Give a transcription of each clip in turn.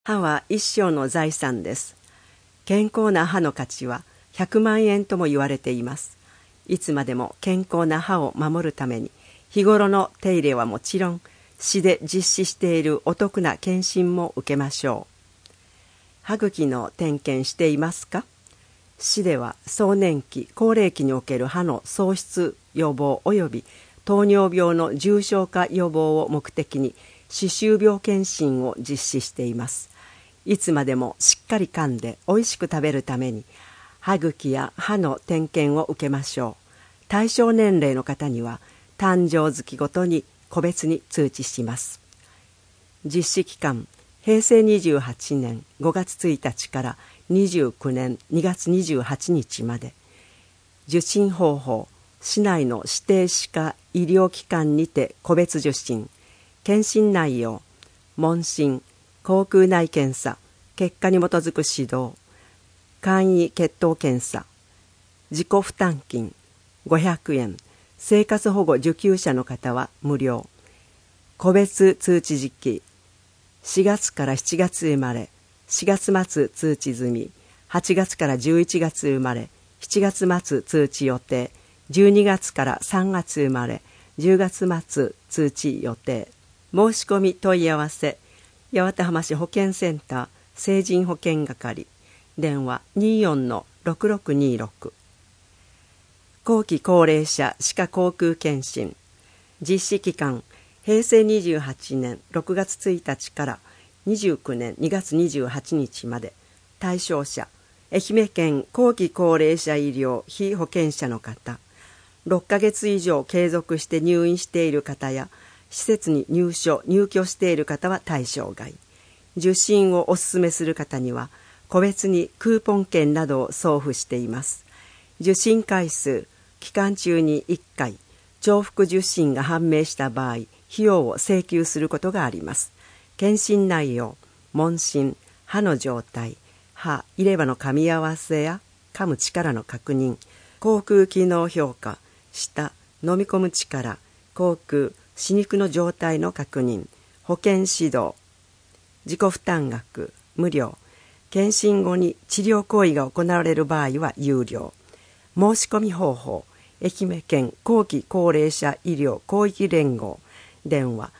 歯は一生の財産です。健康な歯の価値は100万円とも言われています。いつまでも健康な歯を守るために、日頃の手入れはもちろん、市で実施しているお得な検診も受けましょう。歯茎の点検していますか？市では壮年期、高齢期における歯の喪失予防及び糖尿病の重症化予防を目的に歯周病検診を実施しています。いつまでもしっかり噛んでおいしく食べるために歯茎や歯の点検を受けましょう。対象年齢の方には誕生月ごとに個別に通知します。実施期間、平成28年5月1日から29年2月28日まで。受診方法、市内の指定歯科医療機関にて個別受診。検診内容、問診、口腔内検査、結果に基づく指導、簡易血糖検査、自己負担金500円、生活保護受給者の方は無料。個別通知時期、4月から7月生まれ、4月末通知済み、8月から11月生まれ、7月末通知予定、12月から3月生まれ、10月末通知予定。申し込み問い合わせ、八幡浜市保健センター成人保健係、電話 24-6626。後期高齢者歯科口腔検診。実施期間、平成28年6月1日から29年2月28日まで。対象者、愛媛県後期高齢者医療被保険者の方、6ヶ月以上継続して入院している方や、施設に入居している方は対象外。受診をお勧めする方には、個別にクーポン券などを送付しています。受診回数、期間中に1回、重複受診が判明した場合、費用を請求することがあります。検診内容、問診、歯の状態、歯、入れ歯の噛み合わせや噛む力の確認、口腔機能評価、舌、飲み込む力、口腔、歯肉の状態の確認、保健指導、自己負担額、無料。検診後に治療行為が行われる場合は有料。申し込み方法、愛媛県後期高齢者医療広域連合、電話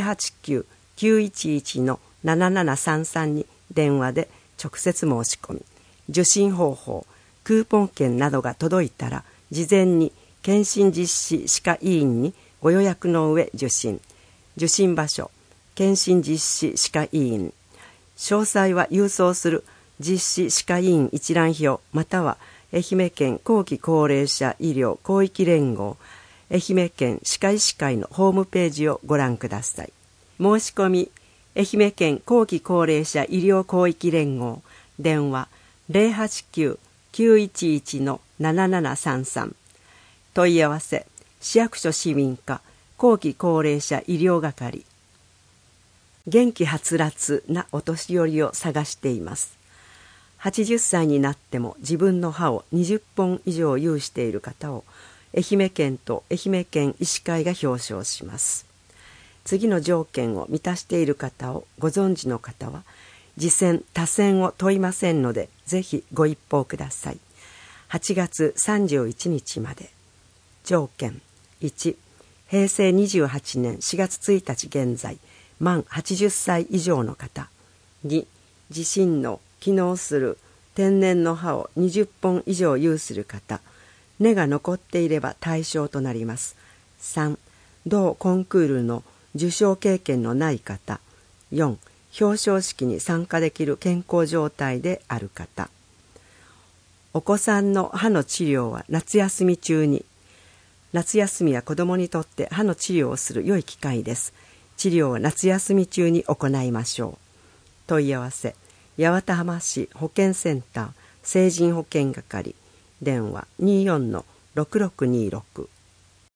089-911-7733 に電話で直接申し込み。受診方法、クーポン券などが届いたら、事前に検診実施歯科医院にご予約の上受診。受診場所、検診実施歯科医院。詳細は郵送する実施歯科医院一覧表または愛媛県後期高齢者医療広域連合愛媛県歯科医師会のホームページをご覧ください。申し込み、愛媛県後期高齢者医療広域連合、電話 089-911-7733。問い合わせ、市役所市民課後期高齢者医療係。元気はつらつなお年寄りを探しています。80歳になっても自分の歯を20本以上有している方を愛媛県と愛媛県医師会が表彰します。次の条件を満たしている方をご存知の方は、次選他選を問いませんので、ぜひご一報ください。8月31日まで。条件1、平成28年4月1日現在、満80歳以上の方。2、自身の機能する天然の歯を20本以上有する方。根が残っていれば対象となります。3、同コンクールの受賞経験のない方。4、表彰式に参加できる健康状態である方。お子さんの歯の治療は夏休み中に。夏休みは子どもにとって歯の治療をする良い機会です。治療は夏休み中に行いましょう。問い合わせ、八幡浜市保健センター成人保健係、電話 24-6626。